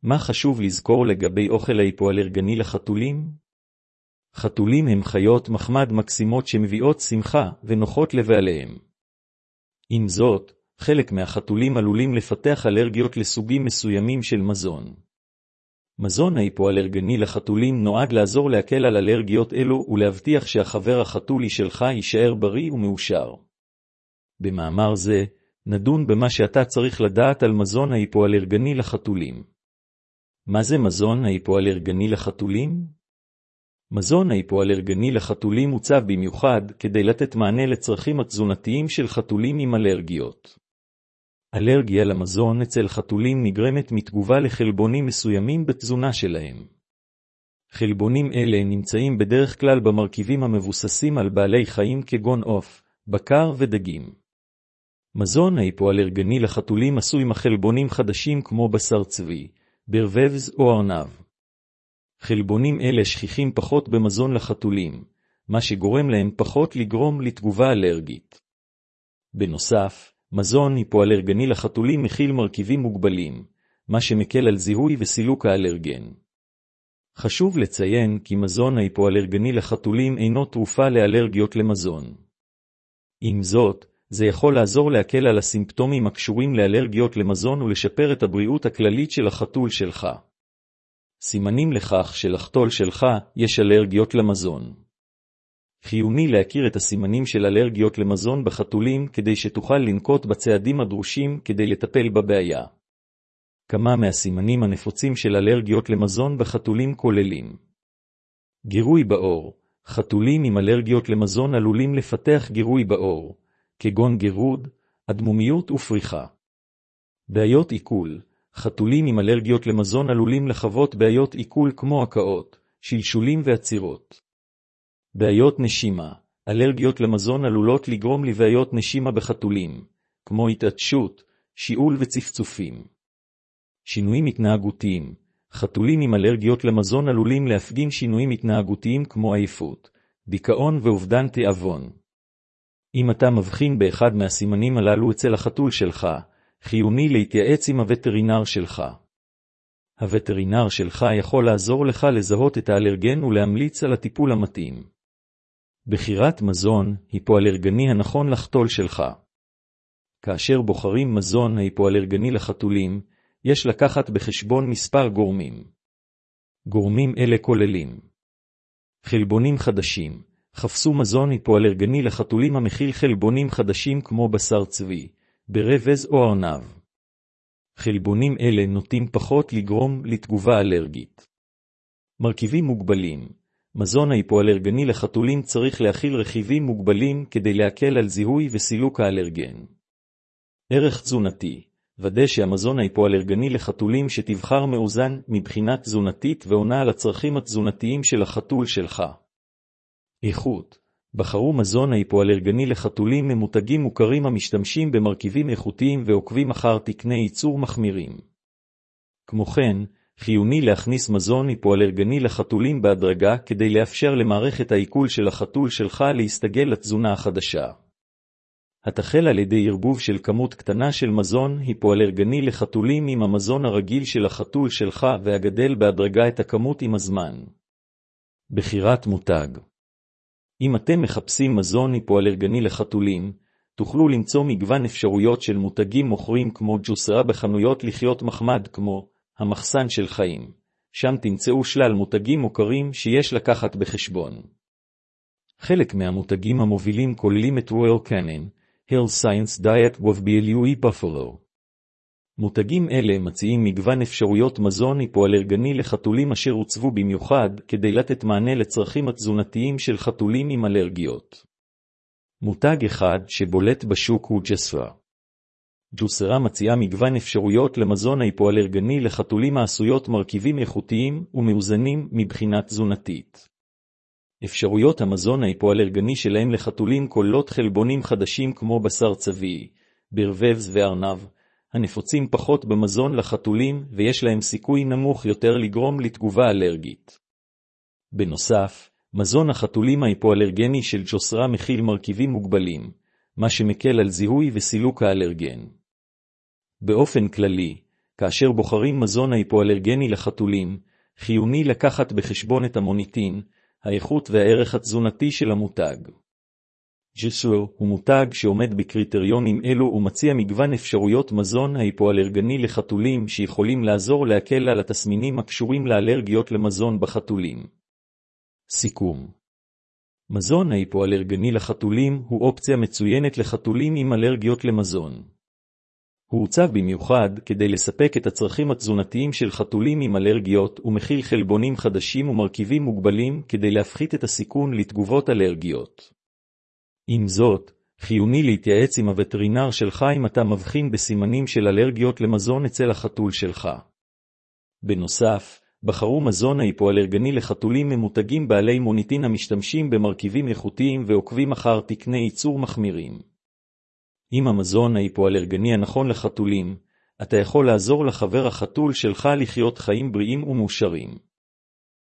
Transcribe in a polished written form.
מה חשוב לזכור לגבי אוכל ההיפואלרגני לחתולים? חתולים הם חיות מחמד מקסימות שמביאות שמחה ונוחות לבעליהם. עם זאת, חלק מהחתולים עלולים לפתח אלרגיות לסוגים מסוימים של מזון. מזון ההיפואלרגני לחתולים נועד לעזור להקל על אלרגיות אלו ולהבטיח שהחבר החתולי שלך יישאר בריא ומאושר. במאמר זה, נדון במה שאתה צריך לדעת על מזון ההיפואלרגני לחתולים. מה זה מזון ההיפואלרגני לחתולים? מזון ההיפואלרגני לחתולים מוצב במיוחד כדי לתת מענה לצרכים התזונתיים של חתולים עם אלרגיות. אלרגיה למזון אצל חתולים נגרמת מתגובה לחלבונים מסוימים בתזונה שלהם. חלבונים אלה נמצאים בדרך כלל במרכיבים המבוססים על בעלי חיים כגון עוף, בקר ודגים. מזון ההיפואלרגני לחתולים עשוי מחלבונים חדשים כמו בשר צבי, ברבבס או ארנב. חלבונים אלה שכיחים פחות במזון לחתולים, מה שגורם להם פחות לגרום לתגובה אלרגית. בנוסף, מזון היפואלרגני לחתולים מכיל מרכיבים מוגבלים, מה שמקל על זיהוי וסילוק האלרגן. חשוב לציין כי מזון ההיפואלרגני לחתולים אינו תרופה לאלרגיות למזון. עם זאת, זה יכול לעזור להקל על הסימפטומים הקשורים לאלרגיות למזון ולשפר את הבריאות הכללית של החתול שלך. סימנים לכך שלחתול שלך יש אלרגיות למזון. חיוני להכיר את הסימנים של אלרגיות למזון בחתולים כדי שתוכל לנקוט בצעדים הדרושים כדי לטפל בבעיה. כמה מהסימנים הנפוצים של אלרגיות למזון בחתולים כוללים: גירוי בעור. חתולים עם אלרגיות למזון עלולים לפתח גירוי בעור, כגון גירוד, אדמומיות ופריחה. בעיות עיכול. חתולים עם אלרגיות למזון עלולים לחוות בעיות עיכול כמו הקאות, שלשולים ועצירות. בעיות נשימה. אלרגיות למזון עלולות לגרום לבעיות נשימה בחתולים, כמו התעטשות, שיעול וצפצופים. שינויים התנהגותיים. חתולים עם אלרגיות למזון עלולים להפגין שינויים התנהגותיים כמו עייפות, דיכאון ואובדן תיאבון. אם אתה מבחין באחד מהסימנים הללו אצל החתול שלך, חיוני להתייעץ עם הווטרינר שלך. הווטרינר שלך יכול לעזור לך לזהות את האלרגן ולהמליץ על הטיפול המתאים. בחירת מזון היפואלרגני הנכון לחתול שלך. כאשר בוחרים מזון היפואלרגני לחתולים, יש לקחת בחשבון מספר גורמים. גורמים אלה כוללים: חלבונים חדשים. חפשו מזון היפואלרגני לחתולים המכיל חלבונים חדשים כמו בשר צבי, ברבז או ארנב. חלבונים אלה נוטים פחות לגרום לתגובה אלרגית. מרכיבים מוגבלים. מזון ההיפואלרגני לחתולים צריך להכיל רכיבים מוגבלים כדי להקל על זיהוי וסילוק האלרגן. ערך תזונתי. ודא שהמזון ההיפואלרגני לחתולים שתבחר מאוזן מבחינה תזונתית ועונה על הצרכים התזונתיים של החתול שלך. איכות. בחרו מזון ההיפואלרגני לחתולים ממותגים מוכרים המשתמשים במרכיבים איכותיים ועוקבים אחר תקני ייצור מחמירים. כמו כן, חיוני להכניס מזון היפואלרגני לחתולים בהדרגה כדי לאפשר למערכת העיכול של החתול שלך להסתגל לתזונה החדשה. התחל על ידי ערבוב של כמות קטנה של מזון היפואלרגני לחתולים עם המזון הרגיל של החתול שלך והגדל בהדרגה את הכמות עם הזמן. בחירת מותג. אם אתם מחפשים מזון היפואלרגני לחתולים, תוכלו למצוא מגוון אפשרויות של מותגים מוכרים כמו ג'וסרה בחנויות לחיות מחמד כמו המחסן של חיים. שם תמצאו שלל מותגים מוכרים שיש לקחת בחשבון. חלק מהמותגים המובילים כוללים את Royal Canin, Health Science Diet ו-BLUE Buffalo. מותגים אלה מציעים מגוון אפשרויות מזון היפואלרגני לחתולים אשר הוצבו במיוחד כדי לתת מענה לצרכים התזונתיים של חתולים עם אלרגיות. מותג אחד שבולט בשוק הוא ג'וסרה. ג'וסרה מציעה מגוון אפשרויות למזון ההיפואלרגני לחתולים העשויות מרכיבים איכותיים ומאוזנים מבחינה תזונתית. אפשרויות המזון ההיפואלרגני שלהם לחתולים כוללות חלבונים חדשים כמו בשר צבי, ברבבס וארנב, הנפוצים פחות במזון לחתולים ויש להם סיכוי נמוך יותר לגרום לתגובה אלרגית. בנוסף, מזון החתולים ההיפואלרגני של ג'וסרה מכיל מרכיבים מוגבלים, מה שמקל על זיהוי וסילוק האלרגן. באופן כללי, כאשר בוחרים מזון היפואלרגני לחתולים, חיוני לקחת בחשבון את המוניטין, האיכות והערך התזונתי של המותג. ג'סו הוא מותג שעומד בקריטריונים אלו ומציע מגוון אפשרויות מזון היפואלרגני לחתולים שיכולים לעזור להקל על התסמינים הקשורים לאלרגיות למזון בחתולים. סיכום: מזון היפואלרגני לחתולים הוא אופציה מצוינת לחתולים עם אלרגיות למזון. הוא עוצב במיוחד כדי לספק את הצרכים התזונתיים של חתולים עם אלרגיות ומכיל חלבונים חדשים ומרכיבים מוגבלים כדי להפחית את הסיכון לתגובות אלרגיות. עם זאת, חיוני להתייעץ עם הווטרינר שלך אם אתה מבחין בסימנים של אלרגיות למזון אצל החתול שלך. בנוסף, בחרו מזון היפואלרגני לחתולים ממותגים בעלי מוניטין המשתמשים במרכיבים איכותיים ועוקבים אחר תקני ייצור מחמירים. עם המזון היפואלרגני הנכון לחתולים, אתה יכול לעזור לחבר החתול שלך לחיות חיים בריאים ומאושרים.